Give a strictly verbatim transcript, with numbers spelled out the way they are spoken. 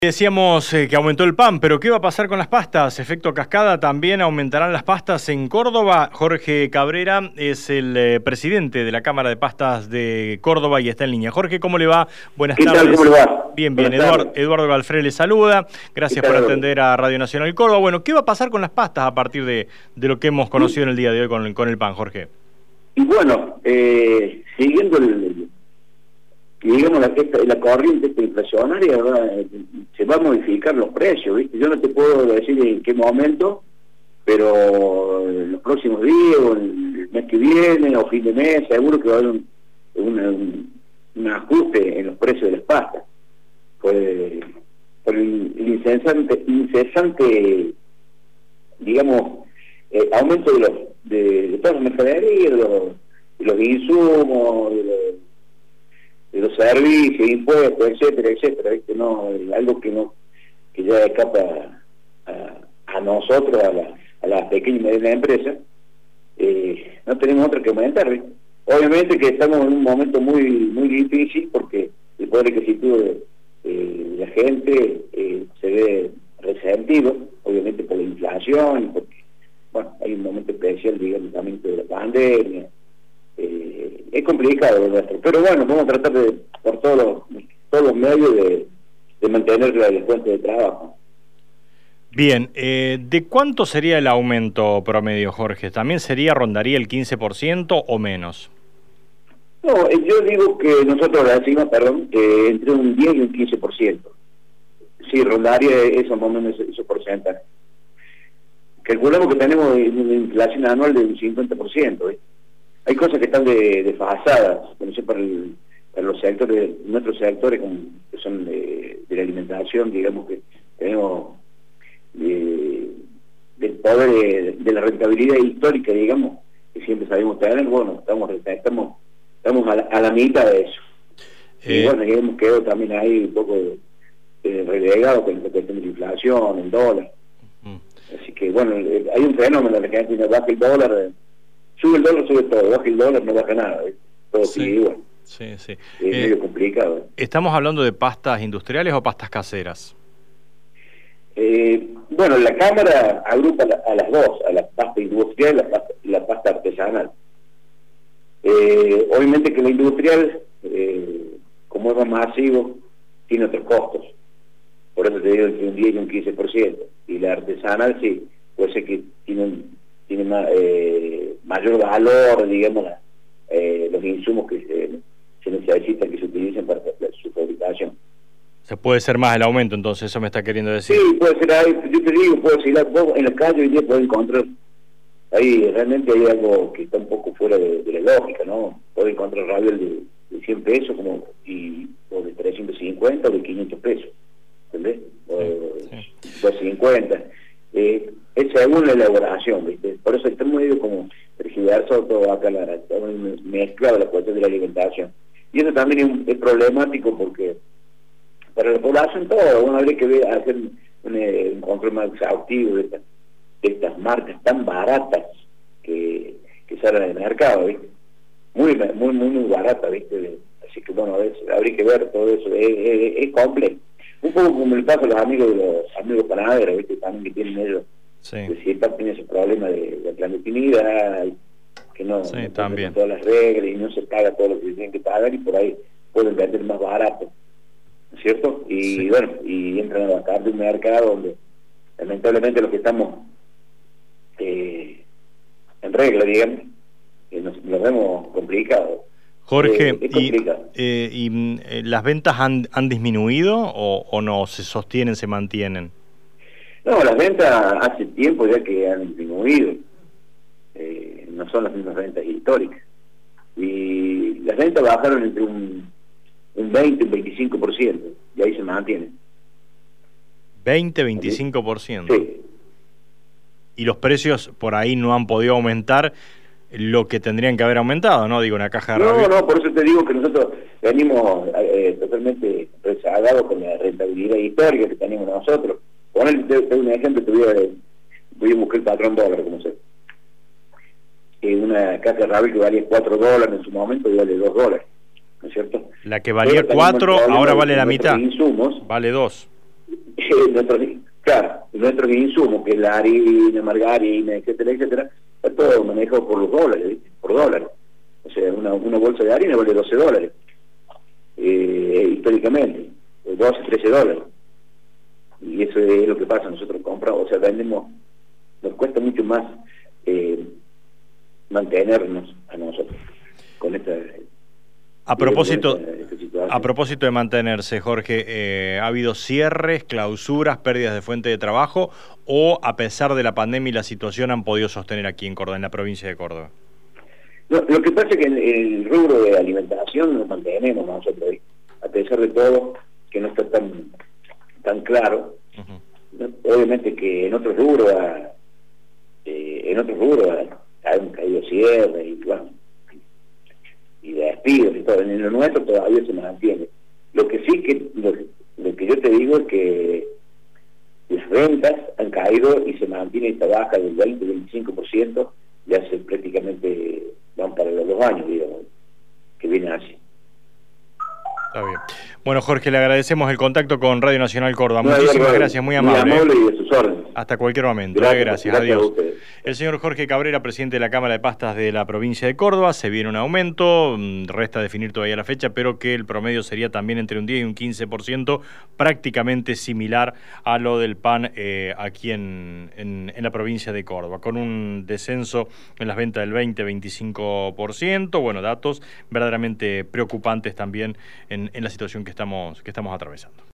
Decíamos eh, que aumentó el pan, pero ¿qué va a pasar con las pastas? Efecto cascada, ¿también aumentarán las pastas en Córdoba? Jorge Cabrera es el eh, presidente de la Cámara de Pastas de Córdoba y está en línea. Jorge, ¿cómo le va? Buenas ¿Qué tardes. tal? ¿Cómo le va? Bien, bien. Buenas Eduardo, tardes. Eduardo Galfré le saluda. Gracias por atender a Radio Nacional Córdoba. Bueno, ¿qué va a pasar con las pastas a partir de, de lo que hemos conocido en el día de hoy con, con el pan, Jorge? Y bueno, eh, siguiendo el, digamos la, esta, la corriente esta inflacionaria, ¿verdad? Se va a modificar los precios, ¿viste? Yo no te puedo decir en qué momento, pero en los próximos días, o el mes que viene, o fin de mes, seguro que va a haber un, un, un, un ajuste en los precios de las pastas. Por, por el, el incesante, incesante, digamos, eh, aumento de los de, de todas las mercaderías, de los, de los insumos, de los, de los servicios, impuestos, etcétera, etcétera, ¿viste? No, algo que no que ya escapa a, a nosotros, a la, a la pequeña y mediana empresa, eh, no tenemos otra que aumentar, ¿viste? Obviamente que estamos en un momento muy muy difícil porque el poder adquisitivo de, eh, de la gente eh, se ve resentido, obviamente por la inflación, y porque bueno, hay un momento especial, digamos, también de la pandemia. Eh, es complicado, ¿verdad? Pero bueno, vamos a tratar de, por todos los, todos los medios de, de mantener la fuente de trabajo. Bien, eh, ¿de cuánto sería el aumento promedio, Jorge? ¿También sería, rondaría el quince por ciento o menos? No, eh, yo digo que nosotros la decimos, perdón, que entre un diez y un quince por ciento. Sí, rondaría eso más o menos esos porcentajes. Calculamos que tenemos una inflación anual de un cincuenta por ciento, ¿eh? Hay cosas que están desfasadas, de, no sé, para, el, para los sectores, nuestros sectores como, que son de, de la alimentación, digamos que tenemos de, del poder de, de la rentabilidad histórica, digamos, que siempre sabemos tener, bueno, estamos estamos, estamos a, la, a la mitad de eso. Eh, y bueno, ya hemos quedado también ahí un poco eh, relegados con la cuestión de la inflación, el dólar. Así que bueno, hay un fenómeno en el que la gente baja el dólar, sube el dólar, sube todo, baja el dólar, no baja nada, ¿eh? Todo sí, sigue igual. Sí, sí. Es eh, medio complicado. ¿eh? ¿Estamos hablando de pastas industriales o pastas caseras? Eh, bueno, la Cámara agrupa a las dos, a la pasta industrial y la pasta, la pasta artesanal. Eh, obviamente que la industrial, eh, como es más masivo, tiene otros costos. Por eso te digo entre un diez y un quince por ciento. Y la artesanal sí, puede ser que tiene, un, tiene más, eh, mayor valor, digamos, eh, los insumos que se, se necesitan, que se utilizan para su fabricación. Se puede ser más el aumento, entonces, eso me está queriendo decir. Sí, puede ser ahí, yo te digo, puede ser vos en la calle hoy día puedes encontrar, ahí realmente hay algo que está un poco fuera de, de la lógica, ¿no? Puedes encontrar raviol de, de cien pesos como y o de trescientos cincuenta o de quinientos pesos. ¿Entendés? doscientos cincuenta. Eh, es según la elaboración, ¿viste? Por eso está medio como tergiversado todo acá, la, mezclado la cuestión de la alimentación. Y eso también es, es problemático porque para la población todo, uno habría que ver, hacer un, un control más exhaustivo de, esta, de estas marcas tan baratas que, que salen del mercado, ¿viste? Muy, muy, muy, muy baratas, ¿viste? Así que bueno, a veces habría que ver todo eso, es, es, es complejo. Un poco como el caso de los amigos de los amigos panaderos, ¿viste? También que tienen ellos, sí. Que siempre tienen ese problema de la clandestinidad, que no, sí, no también. todas las reglas y no se paga todo lo que tienen que pagar y por ahí pueden vender más barato, ¿no es cierto? Y sí. Bueno, y entran a bajar de un mercado donde lamentablemente los que estamos eh, en regla, digamos, eh, nos, nos vemos complicados. Jorge, eh, y, eh, y eh, ¿las ventas han, han disminuido o, o no? ¿Se sostienen, se mantienen? No, las ventas hace tiempo ya que han disminuido. Eh, no son las mismas ventas históricas. Y las ventas bajaron entre un, un veinte y un veinticinco por ciento. Y ahí se mantienen. ¿veinte, veinticinco por ciento? Sí. ¿Y los precios por ahí no han podido aumentar lo que tendrían que haber aumentado, no? Digo, una caja de No, rabia. no, por eso te digo que nosotros venimos eh, totalmente rezagados con la rentabilidad histórica que tenemos nosotros. Ponerte un ejemplo, te voy a, voy a buscar el patrón dólar, como sé. Eh, una caja de rabia que valía cuatro dólares en su momento y vale dos dólares. ¿no es cierto? La que valía cuatro, ahora vale la mitad. Insumos, vale dos. eh, nuestros, claro, nuestros insumos, que es la harina, margarina, etcétera, etcétera, está todo manejado por los dólares, ¿viste? Por dólares. O sea, una, una bolsa de harina vale doce dólares, eh, históricamente, doce, trece dólares. Y eso es lo que pasa, nosotros compramos, o sea, vendemos, nos cuesta mucho más eh, mantenernos a nosotros con esta... A propósito, a propósito de mantenerse, Jorge, eh, ¿ha habido cierres, clausuras, pérdidas de fuente de trabajo o a pesar de la pandemia y la situación han podido sostener aquí en Córdoba, en la provincia de Córdoba? No, lo que pasa es que en el rubro de alimentación nos mantenemos nosotros, a pesar de todo, que no está tan tan claro. Uh-huh. Obviamente que en otros rubros eh, en otros rubros han caído cierres y bueno, y de despidos y todo. En lo nuestro todavía se mantiene. Lo que sí que lo, lo que yo te digo es que las ventas han caído y se mantiene esta baja del veinte, veinticinco por ciento ya hace prácticamente, van para los dos años, digamos, que viene así. Está bien. Bueno, Jorge, le agradecemos el contacto con Radio Nacional Córdoba. No, Muchísimas verdad, gracias, muy amable. Muy amable y de sus órdenes. Hasta cualquier momento. Gracias, gracias, gracias adiós. A el señor Jorge Cabrera, presidente de la Cámara de Pastas de la provincia de Córdoba, se viene un aumento, resta definir todavía la fecha, pero que el promedio sería también entre un diez y un quince por ciento, prácticamente similar a lo del pan eh, aquí en, en, en la provincia de Córdoba, con un descenso en las ventas del veinte a veinticinco por ciento, bueno, datos verdaderamente preocupantes también en, en la situación que estamos, que estamos atravesando.